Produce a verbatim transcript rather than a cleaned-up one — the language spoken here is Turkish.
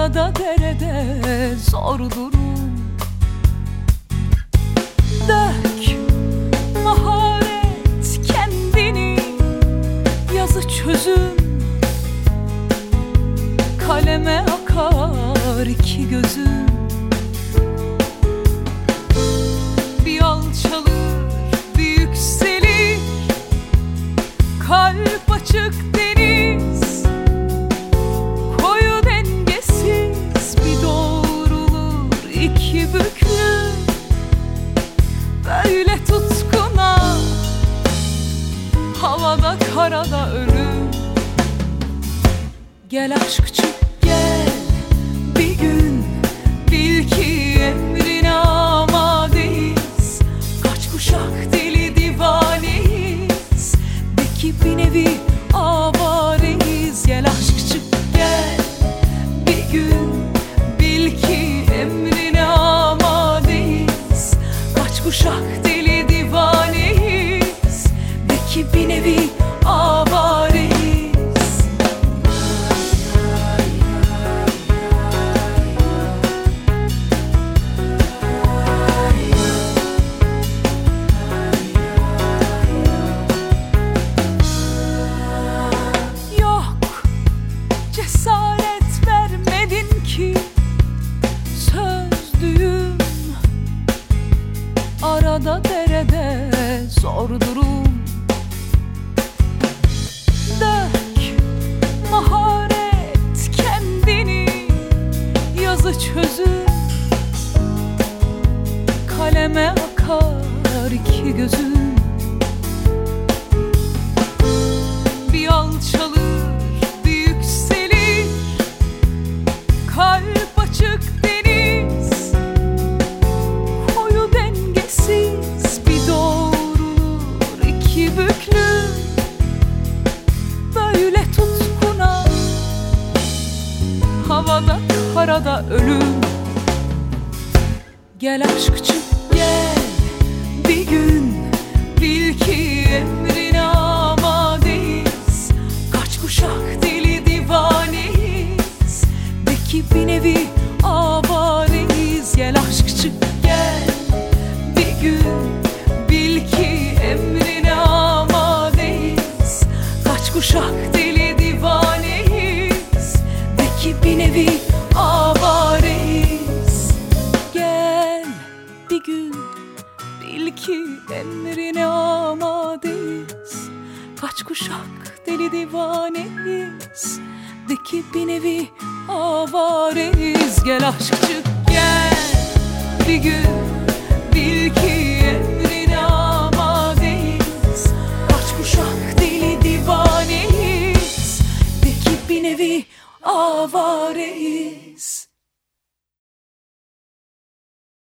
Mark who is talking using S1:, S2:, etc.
S1: Arada derede zor durum. Dök maharet kendini, yazı çözüm. Kaleme akar iki gözüm. Bir alçalır, bir yükselir. Kalp açık deniz, koyu dengesiz. Bir doğrulur, iki büklüm. Böyle tutkuna, havada karada ölüm. Gel aşk çık gel bir gün, bil ki emrine amadeyiz. Kaç kuşak deli divaneyiz, de ki bir nevi avareyiz. Gel aşk çık gel bir gün, bil ki emrine amadeyiz. Kaç kuşak deli divaneyiz, de ki bir nevi avareyiz. Cesaret vermedin ki sözlüğüm. Arada derede zor durum. Dök maharet kendini, yazı çözüm. Kaleme akar iki gözüm. Bir alçalır, kalp açık deniz, koyu dengesiz. Bir doğrulur, iki büklüm. Böyle tutkuna, havada karada ölüm. Gel aşk çık gel bir gün, bil ki emrine amadeyiz. Kaç kuşak deli divaneyiz, ki bir nevi avareyiz. Gel aşk çık gel bir gün, bil ki emrine amadeyiz. Kaç kuşak deli divaneyiz, de ki bir nevi avareyiz. Gel bir gün, bil ki emrine amadeyiz. Kaç kuşak deli divaneyiz, de ki bir nevi avareyiz. Gel aşk çık gel bir gün, bil ki emrine amadeyiz. Kaç kuşak deli divaneyiz, de ki bir nevi avareyiz.